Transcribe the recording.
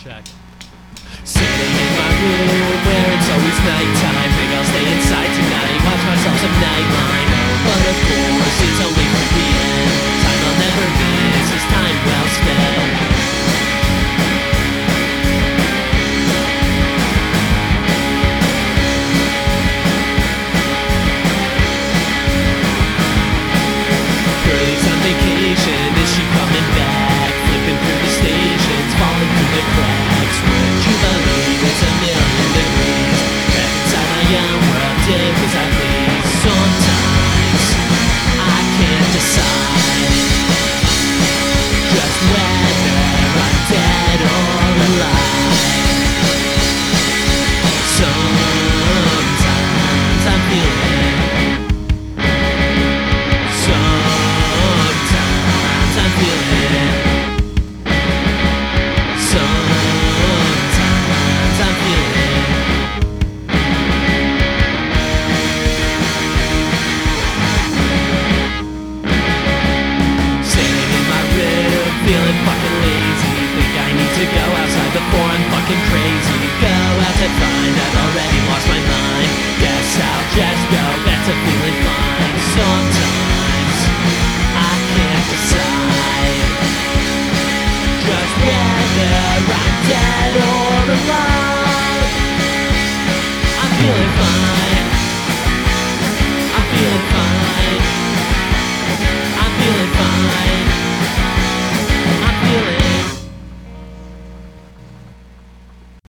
check. Sitting in my room where it's always nighttime. Think I'll stay inside tonight, watch myself some Nightline.